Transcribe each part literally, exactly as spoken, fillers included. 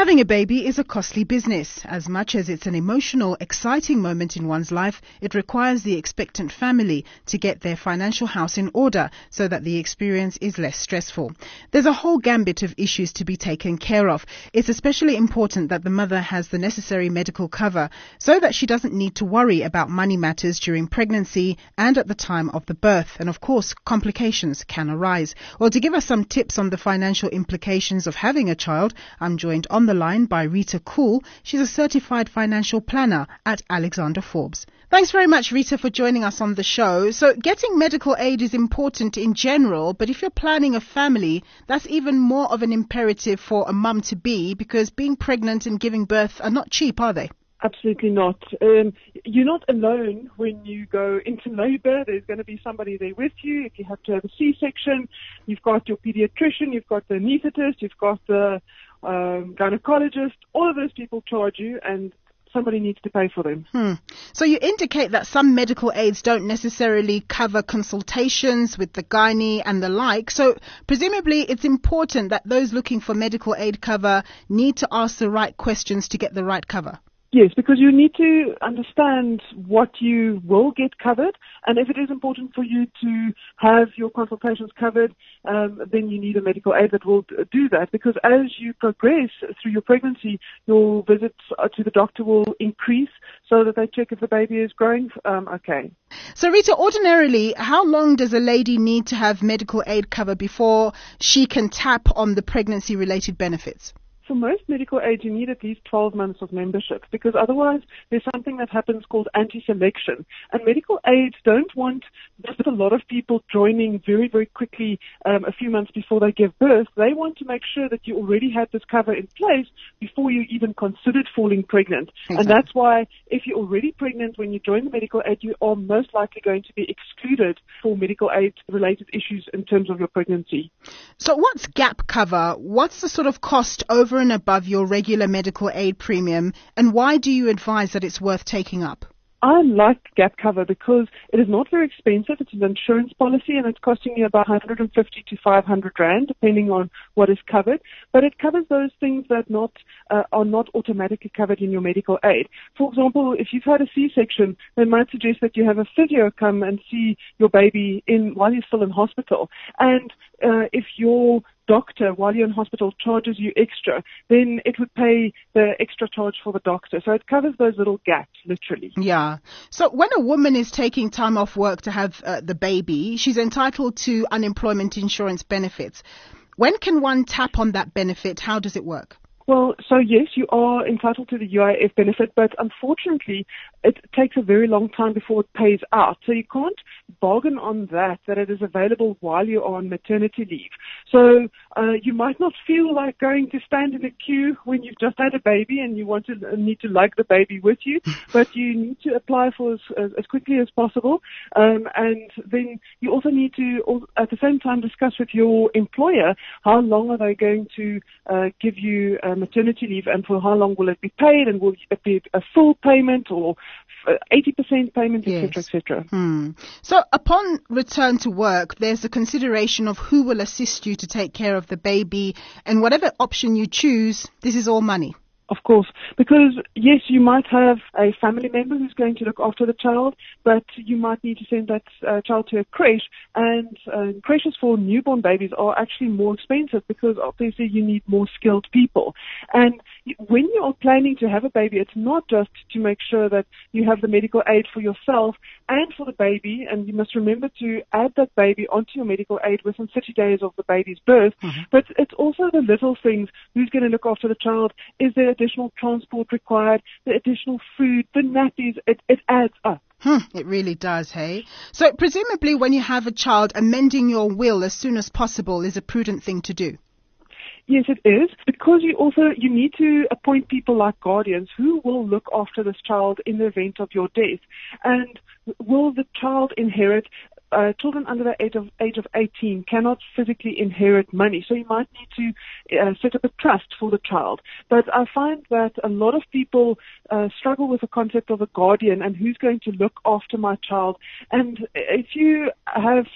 Having a baby is a costly business. As much as it's an emotional, exciting moment in one's life, it requires the expectant family to get their financial house in order so that the experience is less stressful. There's a whole gambit of issues to be taken care of. It's especially important that the mother has the necessary medical cover so that she doesn't need to worry about money matters during pregnancy and at the time of the birth. And of course, complications can arise. Well, to give us some tips on the financial implications of having a child, I'm joined on the line by Rita Cool. She's a certified financial planner at Alexander Forbes. Thanks very much, Rita, for joining us on the show. So getting medical aid is important in general, but if you're planning a family, that's even more of an imperative for a mum to be, because being pregnant and giving birth are not cheap, are they? Absolutely not. Um, you're not alone when you go into labor. There's going to be somebody there with you. If you have to have a C-section, you've got your pediatrician, you've got the anaesthetist, you've got the um, gynecologist. All of those people charge you, and somebody needs to pay for them. Hmm. So you indicate that some medical aids don't necessarily cover consultations with the gynae and the like. So presumably it's important that those looking for medical aid cover need to ask the right questions to get the right cover. Yes, because you need to understand what you will get covered, and if it is important for you to have your consultations covered, um, then you need a medical aid that will do that, because as you progress through your pregnancy, your visits to the doctor will increase so that they check if the baby is growing um, okay. So Rita, ordinarily, how long does a lady need to have medical aid cover before she can tap on the pregnancy-related benefits? For most medical aids, you need at least twelve months of membership, because otherwise there's something that happens called anti-selection. And medical aids don't want just a lot of people joining very, very quickly um, a few months before they give birth. They want to make sure that you already had this cover in place before you even considered falling pregnant. Exactly. And that's why if you're already pregnant when you join the medical aid, you are most likely going to be excluded for medical aid-related issues in terms of your pregnancy. So what's gap cover? What's the sort of cost over and above your regular medical aid premium, and why do you advise that it's worth taking up? I like gap cover because it is not very expensive. It's an insurance policy, and it's costing you about one hundred fifty to five hundred rand, depending on what is covered. But it covers those things that not uh, are not automatically covered in your medical aid. For example, if you've had a C-section, they might suggest that you have a physio come and see your baby in while you're still in hospital. And uh, if your doctor, while you're in hospital, charges you extra, then it would pay the extra charge for the doctor. So it covers those little gaps, literally. Yeah. So when a woman is taking time off work to have uh, the baby, she's entitled to unemployment insurance benefits. When can one tap on that benefit? How does it work? Well, so yes, you are entitled to the U I F benefit, but unfortunately, it takes a very long time before it pays out. So you can't bargain on that, that it is available while you're on maternity leave. So uh, you might not feel like going to stand in a queue when you've just had a baby and you want to uh, need to lug the baby with you, but you need to apply for as, as, as quickly as possible. Um, and then you also need to, at the same time, discuss with your employer how long are they going to uh, give you uh, maternity leave, and for how long will it be paid, and will it be a full payment or eighty percent payment, et cetera, et cetera. Hmm. So upon return to work, there's a consideration of who will assist you to take care of the baby, and whatever option you choose, this is all money. Of course, because yes, you might have a family member who's going to look after the child, but you might need to send that uh, child to a creche, and uh, creches for newborn babies are actually more expensive because obviously you need more skilled people. And when you are planning to have a baby, it's not just to make sure that you have the medical aid for yourself and for the baby, and you must remember to add that baby onto your medical aid within thirty days of the baby's birth, mm-hmm. but it's also the little things. Who's going to look after the child? Is there additional transport required, the additional food, the nappies? It, it adds up. Hmm, it really does, hey? So presumably when you have a child, amending your will as soon as possible is a prudent thing to do. Yes, it is, because you also, you need to appoint people like guardians who will look after this child in the event of your death. And will the child inherit? Uh, children under the age of, age of eighteen cannot physically inherit money, so you might need to uh, set up a trust for the child. But I find that a lot of people uh, struggle with the concept of a guardian and who's going to look after my child. And if you have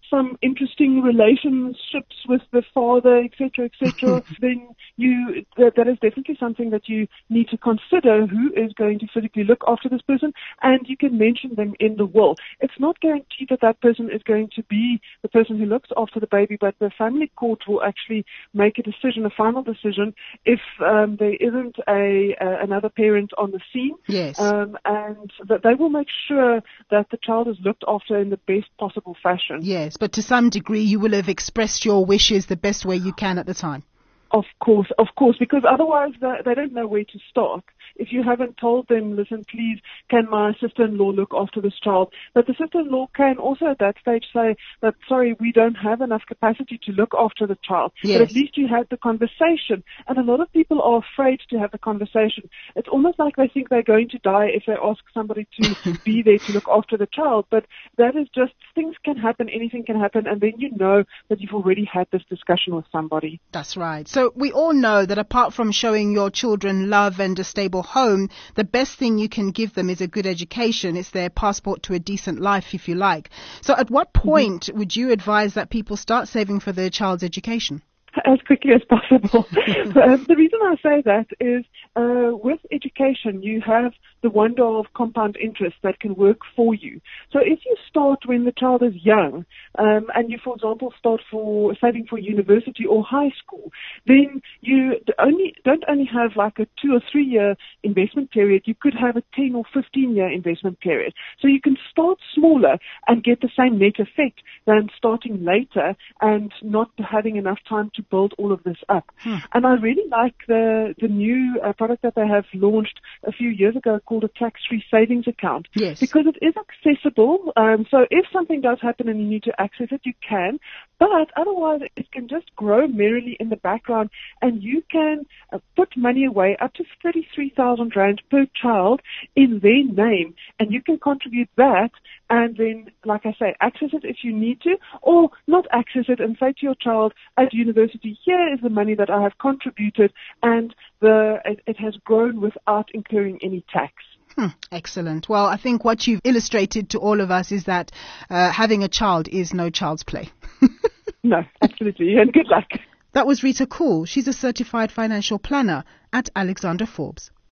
some interesting relationships with the father, et cetera, et cetera, then you that, that is definitely something that you need to consider who is going to physically look after this person, and you can mention them in the will. It's not guaranteed that that person is going to be the person who looks after the baby, but the family court will actually make a decision, a final decision, if um, there isn't a uh, another parent on the scene. Yes. Um, and that they will make sure that the child is looked after in the best possible fashion. Yes, but to some degree you will have expressed your wishes the best way you can at the time. Of course, of course, because otherwise they, they don't know where to start. If you haven't told them, listen, please, can my sister-in-law look after this child? But the sister-in-law can also at that stage say that, sorry, we don't have enough capacity to look after the child. Yes. But at least you had the conversation. And a lot of people are afraid to have the conversation. It's almost like they think they're going to die if they ask somebody to be there to look after the child. But that is just, things can happen, anything can happen, and then you know that you've already had this discussion with somebody. That's right. So we all know that apart from showing your children love and a stable home, the best thing you can give them is a good education. It's their passport to a decent life, if you like. So at what point mm-hmm. would you advise that people start saving for their child's education? As quickly as possible. uh, the reason I say that is uh, with education, you have the wonder of compound interest that can work for you. So if you start when the child is young, um, and you, for example, start for saving for university or high school, then you only don't only have like a two or three year investment period. You could have a ten or fifteen year investment period. So you can start smaller and get the same net effect than starting later and not having enough time to build all of this up. Hmm. And I really like the the new uh, product that they have launched a few years ago called a tax-free savings account. Yes. Because it is accessible. Um, so if something does happen and you need to access it, you can. But otherwise, it can just grow merrily in the background, and you can uh, put money away up to thirty-three thousand rand per child in their name, and you can contribute that and then, like I say, access it if you need to, or not access it and say to your child at university, here is the money that I have contributed, and the it, it has grown without incurring any tax. Hmm, excellent. Well, I think what you've illustrated to all of us is that uh, having a child is no child's play. No, absolutely, and good luck. That was Rita Cool. She's a certified financial planner at Alexander Forbes.